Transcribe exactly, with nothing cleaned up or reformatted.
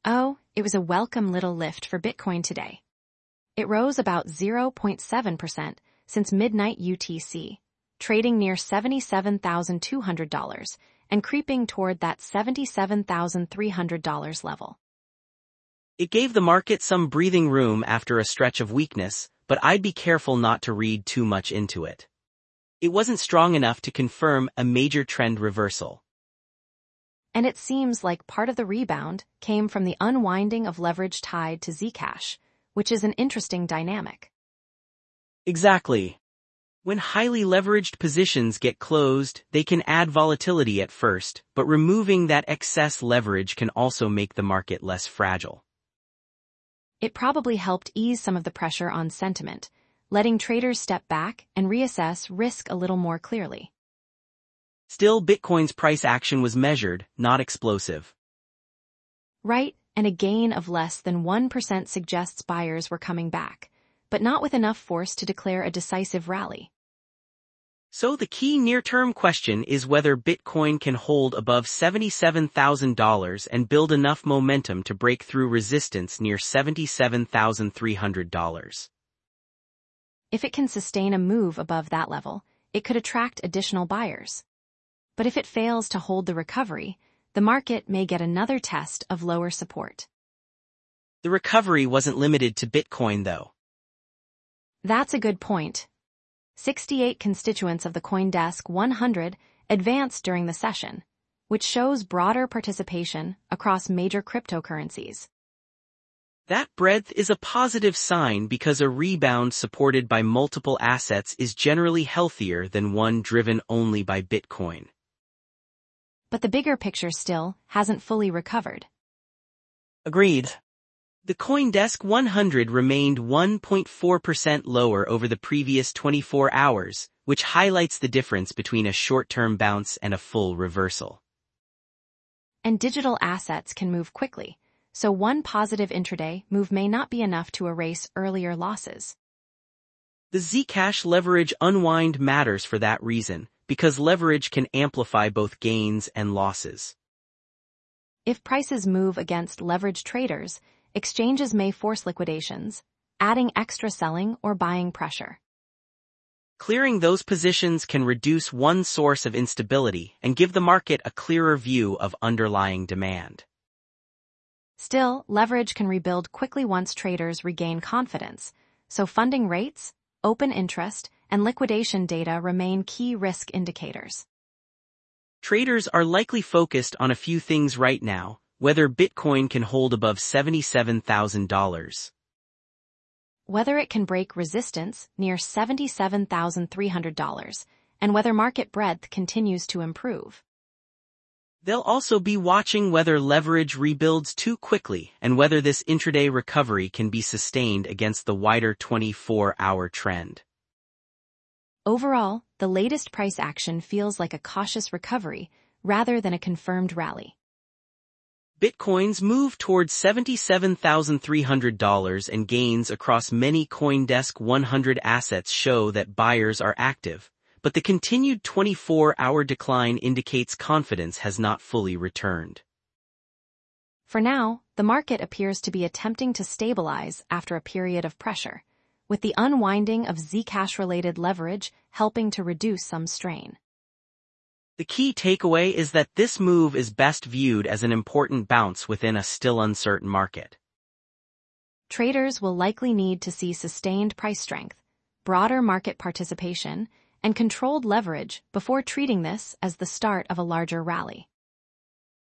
Oh, it was a welcome little lift for Bitcoin today. It rose about zero point seven percent since midnight U T C, trading near seventy-seven thousand two hundred dollars and creeping toward that seventy-seven thousand three hundred dollars level. It gave the market some breathing room after a stretch of weakness, but I'd be careful not to read too much into it. It wasn't strong enough to confirm a major trend reversal. And it seems like part of the rebound came from the unwinding of leverage tied to Zcash, which is an interesting dynamic. Exactly. When highly leveraged positions get closed, they can add volatility at first, but removing that excess leverage can also make the market less fragile. It probably helped ease some of the pressure on sentiment, letting traders step back and reassess risk a little more clearly. Still, Bitcoin's price action was measured, not explosive. Right, and a gain of less than one percent suggests buyers were coming back, but not with enough force to declare a decisive rally. So the key near-term question is whether Bitcoin can hold above seventy-seven thousand dollars and build enough momentum to break through resistance near seventy-seven thousand three hundred dollars. If it can sustain a move above that level, it could attract additional buyers. But if it fails to hold the recovery, the market may get another test of lower support. The recovery wasn't limited to Bitcoin, though. That's a good point. sixty-eight constituents of the CoinDesk one hundred advanced during the session, which shows broader participation across major cryptocurrencies. That breadth is a positive sign because a rebound supported by multiple assets is generally healthier than one driven only by Bitcoin. But the bigger picture still hasn't fully recovered. Agreed. The CoinDesk one hundred remained one point four percent lower over the previous twenty-four hours, which highlights the difference between a short-term bounce and a full reversal. And digital assets can move quickly, so one positive intraday move may not be enough to erase earlier losses. The Zcash leverage unwind matters for that reason, because leverage can amplify both gains and losses. If prices move against leveraged traders, exchanges may force liquidations, adding extra selling or buying pressure. Clearing those positions can reduce one source of instability and give the market a clearer view of underlying demand. Still, leverage can rebuild quickly once traders regain confidence, so funding rates, open interest, and liquidation data remain key risk indicators. Traders are likely focused on a few things right now: whether Bitcoin can hold above seventy-seven thousand dollars, whether it can break resistance near seventy-seven thousand three hundred dollars, and whether market breadth continues to improve. They'll also be watching whether leverage rebuilds too quickly and whether this intraday recovery can be sustained against the wider twenty-four hour trend. Overall, the latest price action feels like a cautious recovery rather than a confirmed rally. Bitcoin's move towards seventy-seven thousand three hundred dollars and gains across many CoinDesk one hundred assets show that buyers are active, but the continued twenty-four hour decline indicates confidence has not fully returned. For now, the market appears to be attempting to stabilize after a period of pressure, with the unwinding of Zcash-related leverage helping to reduce some strain. The key takeaway is that this move is best viewed as an important bounce within a still uncertain market. Traders will likely need to see sustained price strength, broader market participation, and controlled leverage before treating this as the start of a larger rally.